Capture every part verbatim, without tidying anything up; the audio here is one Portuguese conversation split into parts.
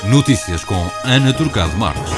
Notícias com Ana Turcado Marques.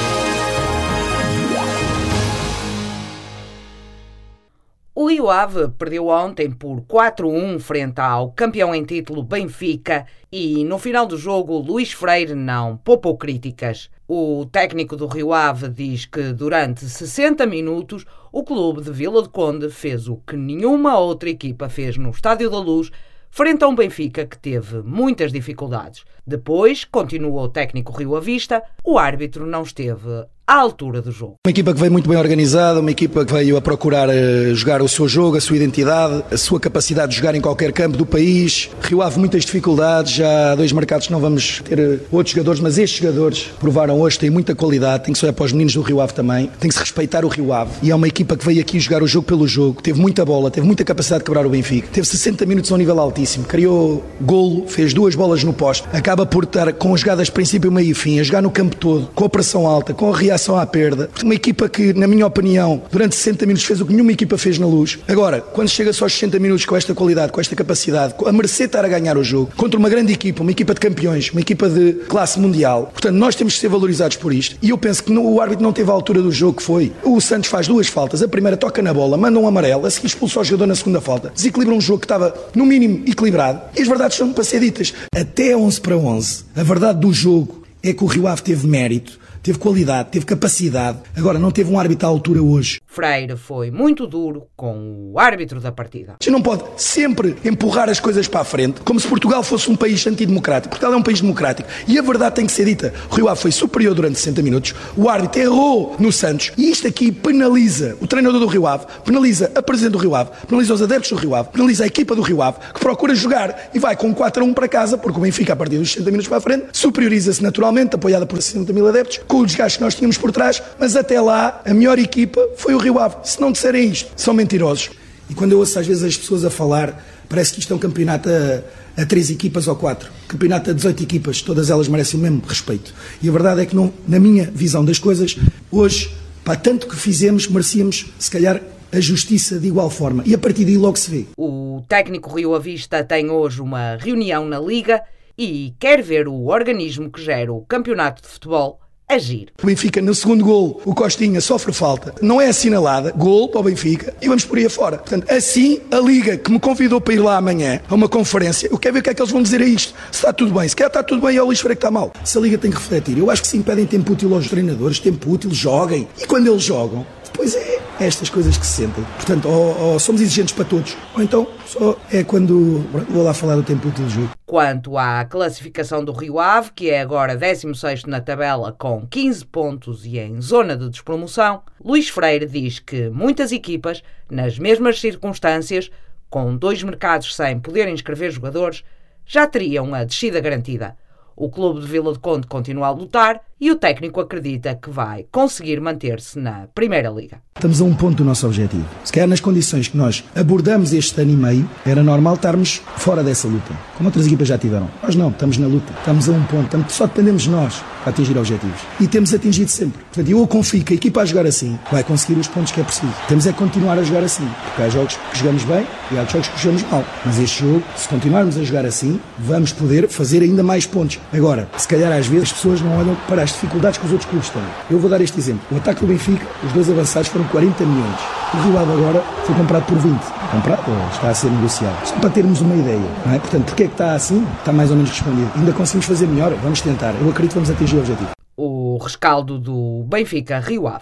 O Rio Ave perdeu ontem por quatro a um frente ao campeão em título Benfica e, no final do jogo, Luís Freire não poupou críticas. O técnico do Rio Ave diz que, durante sessenta minutos, o clube de Vila do Conde fez o que nenhuma outra equipa fez no Estádio da Luz, frente a um Benfica que teve muitas dificuldades. Depois, continuou o técnico rioavista, o árbitro não esteve à altura do jogo. Uma equipa que veio muito bem organizada, uma equipa que veio a procurar uh, jogar o seu jogo, a sua identidade, a sua capacidade de jogar em qualquer campo do país. Rio Ave muitas dificuldades, já há dois mercados que não vamos ter uh, outros jogadores, mas estes jogadores provaram hoje, têm muita qualidade, tem que se olhar para os meninos do Rio Ave também, tem que se respeitar o Rio Ave. E é uma equipa que veio aqui jogar o jogo pelo jogo, teve muita bola, teve muita capacidade de quebrar o Benfica, teve sessenta minutos a um nível altíssimo, criou golo, fez duas bolas no poste, acaba por estar com jogadas de princípio, meio e fim, a jogar no campo todo, com a pressão alta, com a reação à perda. Uma equipa que, na minha opinião, durante sessenta minutos fez o que nenhuma equipa fez na Luz. Agora, quando chega-se aos sessenta minutos com esta qualidade, com esta capacidade, a merecer estar a ganhar o jogo, contra uma grande equipa, uma equipa de campeões, uma equipa de classe mundial, portanto, nós temos que ser valorizados por isto. E eu penso que o árbitro não teve a altura do jogo que foi. O Santos faz duas faltas. A primeira toca na bola, manda um amarelo, a seguir expulsa o jogador na segunda falta. Desequilibra um jogo que estava, no mínimo, equilibrado. E as verdades são para ser ditas. Até onze para onze, a verdade do jogo é que o Rio Ave teve mérito, teve qualidade, teve capacidade. Agora, não teve um árbitro à altura hoje. Freire foi muito duro com o árbitro da partida. Você não pode sempre empurrar as coisas para a frente, como se Portugal fosse um país antidemocrático. Portugal é um país democrático. E a verdade tem que ser dita. O Rio Ave foi superior durante sessenta minutos. O árbitro errou no Santos. E isto aqui penaliza o treinador do Rio Ave, penaliza a presidente do Rio Ave, penaliza os adeptos do Rio Ave, penaliza a equipa do Rio Ave, que procura jogar e vai com quatro a um para casa, porque o Benfica, a partir dos sessenta minutos para a frente, superioriza-se naturalmente, apoiada por sessenta mil adeptos, com os desgastes que nós tínhamos por trás, mas até lá a melhor equipa foi o Rio Ave. Se não disserem isto, são mentirosos. E quando eu ouço às vezes as pessoas a falar, parece que isto é um campeonato a, a três equipas ou quatro. Campeonato a dezoito equipas, todas elas merecem o mesmo respeito. E a verdade é que, não, na minha visão das coisas, hoje, para tanto que fizemos, merecíamos, se calhar, a justiça de igual forma. E a partir daí logo se vê. O técnico rioavista tem hoje uma reunião na Liga e quer ver o organismo que gera o campeonato de futebol agir. O Benfica, no segundo golo, o Costinha sofre falta, não é assinalada, golo para o Benfica e vamos por aí afora. Portanto, assim, a Liga, que me convidou para ir lá amanhã a uma conferência, eu quero ver o que é que eles vão dizer a isto. Se está tudo bem, se quer está tudo bem, é o Luís Freire que está mal. Se a Liga tem que refletir, eu acho que sim, pedem tempo útil aos treinadores, tempo útil, joguem. E quando eles jogam, depois é estas coisas que se sentem. Portanto, ou, ou somos exigentes para todos, ou então só é quando vou lá falar do tempo útil do jogo. Quanto à classificação do Rio Ave, que é agora décimo sexto na tabela com quinze pontos e em zona de despromoção, Luís Freire diz que muitas equipas, nas mesmas circunstâncias, com dois mercados sem poderem inscrever jogadores, já teriam a descida garantida. O clube de Vila do Conde continua a lutar e o técnico acredita que vai conseguir manter-se na Primeira Liga. Estamos a um ponto do nosso objetivo. Se calhar nas condições que nós abordamos este ano e meio, era normal estarmos fora dessa luta, como outras equipas já tiveram. Nós não, estamos na luta. Estamos a um ponto, estamos, só dependemos de nós para atingir objetivos. E temos atingido sempre. Portanto, eu confio que a equipa a jogar assim vai conseguir os pontos que é preciso. Temos é que continuar a jogar assim, porque há jogos que jogamos bem e há jogos que jogamos mal. Mas este jogo, se continuarmos a jogar assim, vamos poder fazer ainda mais pontos. Agora, se calhar às vezes as pessoas não olham para as dificuldades que os outros clubes têm. Eu vou dar este exemplo. O ataque do Benfica, os dois avançados foram quarenta milhões. O Rio Ave agora foi comprado por vinte. Comprado ou está a ser negociado. Só para termos uma ideia, não é? Portanto, porque é que está assim? Está mais ou menos respondido. Ainda conseguimos fazer melhor? Vamos tentar. Eu acredito que vamos atingir o objetivo. O rescaldo do Benfica Rio Ave.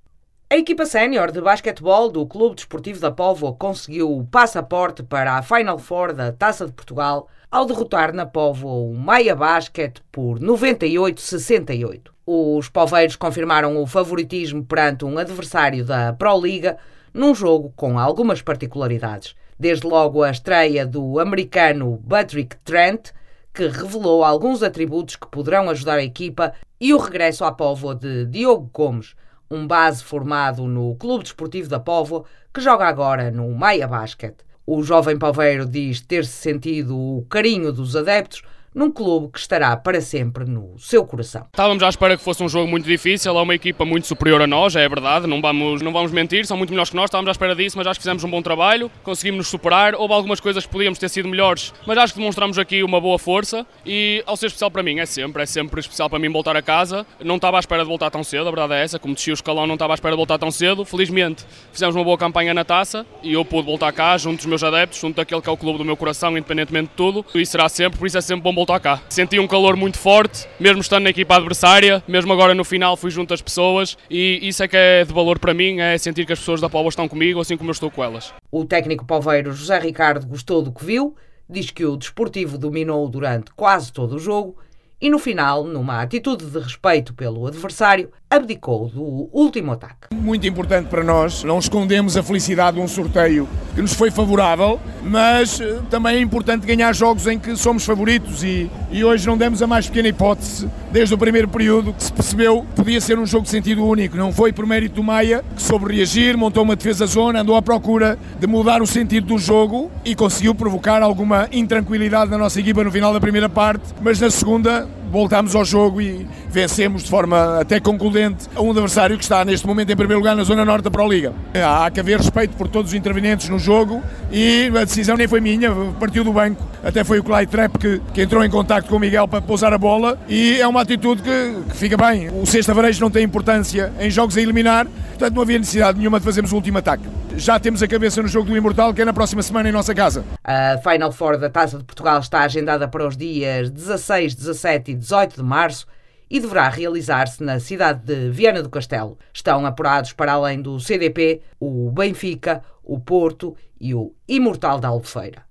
A equipa sénior de basquetebol do Clube Desportivo da Póvoa conseguiu o passaporte para a Final Four da Taça de Portugal ao derrotar na Póvoa o Maia Basket por noventa e oito a sessenta e oito. Os poveiros confirmaram o favoritismo perante um adversário da Pro Liga num jogo com algumas particularidades. Desde logo a estreia do americano Patrick Trent, que revelou alguns atributos que poderão ajudar a equipa, e o regresso à Póvoa de Diogo Gomes, um base formado no Clube Desportivo da Póvoa, que joga agora no Maia Basket. O jovem poveiro diz ter-se sentido o carinho dos adeptos num clube que estará para sempre no seu coração. Estávamos à espera que fosse um jogo muito difícil, é uma equipa muito superior a nós, é verdade, não vamos, não vamos mentir, são muito melhores que nós, estávamos à espera disso, mas acho que fizemos um bom trabalho, conseguimos nos superar, houve algumas coisas que podíamos ter sido melhores, mas acho que demonstramos aqui uma boa força e ao ser especial para mim, é sempre, é sempre especial para mim voltar a casa, não estava à espera de voltar tão cedo, a verdade é essa, como desci o escalão não estava à espera de voltar tão cedo, felizmente fizemos uma boa campanha na taça e eu pude voltar cá junto dos meus adeptos, junto daquele que é o clube do meu coração, independentemente de tudo, e será sempre, por isso é sempre bom voltar cá. Senti um calor muito forte, mesmo estando na equipa adversária, mesmo agora no final fui junto às pessoas e isso é que é de valor para mim, é sentir que as pessoas da Póvoa estão comigo, assim como eu estou com elas. O técnico poveiro José Ricardo gostou do que viu, diz que o Desportivo dominou durante quase todo o jogo e no final, numa atitude de respeito pelo adversário, abdicou do último ataque. Muito importante para nós, não escondemos a felicidade de um sorteio que nos foi favorável, mas também é importante ganhar jogos em que somos favoritos e, e hoje não demos a mais pequena hipótese, desde o primeiro período, que se percebeu que podia ser um jogo de sentido único. Não foi por mérito do Maia, que soube reagir, montou uma defesa-zona, andou à procura de mudar o sentido do jogo e conseguiu provocar alguma intranquilidade na nossa equipa no final da primeira parte, mas na segunda voltámos ao jogo e vencemos de forma até concludente a um adversário que está neste momento em primeiro lugar na Zona Norte da Pro Liga. Há que haver respeito por todos os intervenientes no jogo e a decisão nem foi minha, partiu do banco. Até foi o Clyde Trapp que, que entrou em contacto com o Miguel para pousar a bola e é uma atitude que, que fica bem. O sexta varejo não tem importância em jogos a eliminar, portanto não havia necessidade nenhuma de fazermos o último ataque. Já temos a cabeça no jogo do Imortal, que é na próxima semana em nossa casa. A Final Four da Taça de Portugal está agendada para os dias dezasseis, dezassete e dezoito de março e deverá realizar-se na cidade de Viana do Castelo. Estão apurados para além do C D P, o Benfica, o Porto e o Imortal da Albufeira.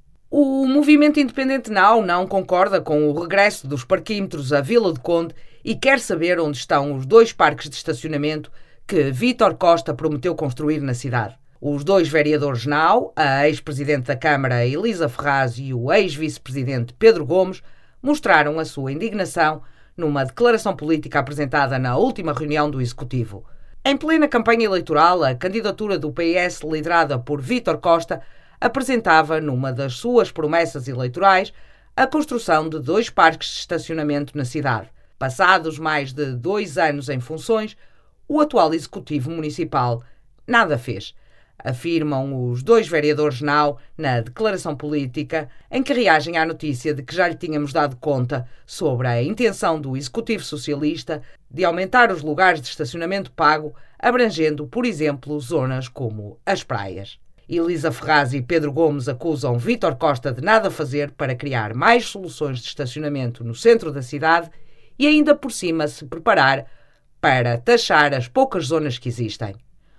O movimento independente Now não concorda com o regresso dos parquímetros à Vila do Conde e quer saber onde estão os dois parques de estacionamento que Vítor Costa prometeu construir na cidade. Os dois vereadores Now, a ex-presidente da Câmara Elisa Ferraz e o ex-vice-presidente Pedro Gomes, mostraram a sua indignação numa declaração política apresentada na última reunião do Executivo. Em plena campanha eleitoral, a candidatura do P S, liderada por Vítor Costa, apresentava, numa das suas promessas eleitorais, a construção de dois parques de estacionamento na cidade. Passados mais de dois anos em funções, o atual Executivo Municipal nada fez. Afirmam os dois vereadores Now na declaração política em que reagem à notícia de que já lhe tínhamos dado conta sobre a intenção do Executivo Socialista de aumentar os lugares de estacionamento pago, abrangendo, por exemplo, zonas como as praias. Elisa Ferraz e Pedro Gomes acusam Vítor Costa de nada fazer para criar mais soluções de estacionamento no centro da cidade e ainda por cima se preparar para taxar as poucas zonas que existem.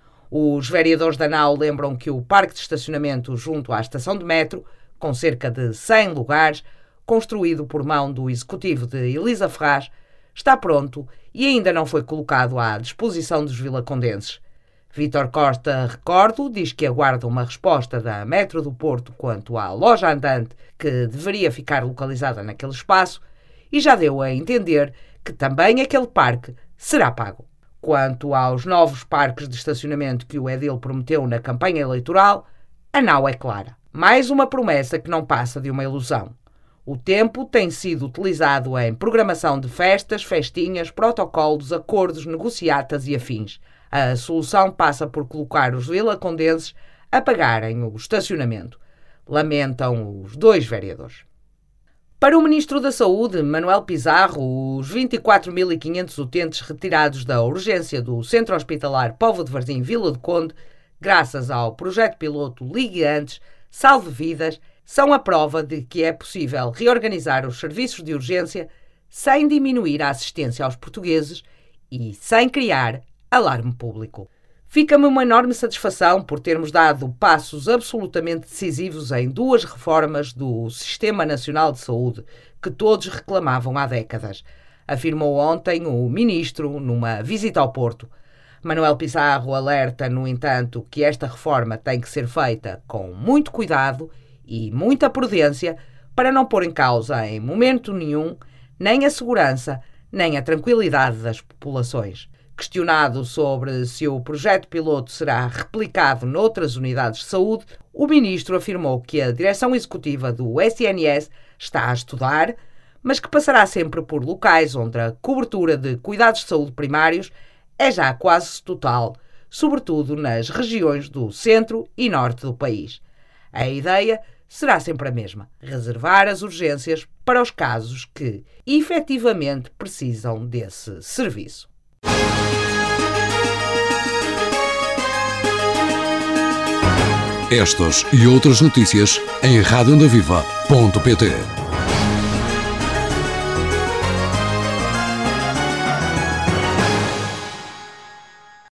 Os vereadores da Now lembram que o parque de estacionamento junto à estação de metro, com cerca de cem lugares, construído por mão do executivo de Elisa Ferraz, está pronto e ainda não foi colocado à disposição dos vilacondenses. Vítor Costa, recordo, diz que aguarda uma resposta da Metro do Porto quanto à loja andante que deveria ficar localizada naquele espaço e já deu a entender que também aquele parque será pago. Quanto aos novos parques de estacionamento que o edil prometeu na campanha eleitoral, a Now é clara. Mais uma promessa que não passa de uma ilusão. O tempo tem sido utilizado em programação de festas, festinhas, protocolos, acordos, negociatas e afins. A solução passa por colocar os vilacondenses a pagarem o estacionamento. Lamentam os dois vereadores. Para o Ministro da Saúde, Manuel Pizarro, os vinte e quatro mil e quinhentos utentes retirados da urgência do Centro Hospitalar Póvoa de Varzim Vila do Conde, graças ao projeto piloto Ligue Antes, Salve Vidas, são a prova de que é possível reorganizar os serviços de urgência sem diminuir a assistência aos portugueses e sem criar alarme público. Fica-me uma enorme satisfação por termos dado passos absolutamente decisivos em duas reformas do Sistema Nacional de Saúde que todos reclamavam há décadas, afirmou ontem o Ministro numa visita ao Porto. Manuel Pizarro alerta, no entanto, que esta reforma tem que ser feita com muito cuidado e muita prudência para não pôr em causa, em momento nenhum, nem a segurança, nem a tranquilidade das populações. Questionado sobre se o projeto piloto será replicado noutras unidades de saúde, o Ministro afirmou que a direção executiva do S N S está a estudar, mas que passará sempre por locais onde a cobertura de cuidados de saúde primários é já quase total, sobretudo nas regiões do centro e norte do país. A ideia será sempre a mesma: reservar as urgências para os casos que efetivamente precisam desse serviço. Estas e outras notícias em rádio onda viva ponto pt.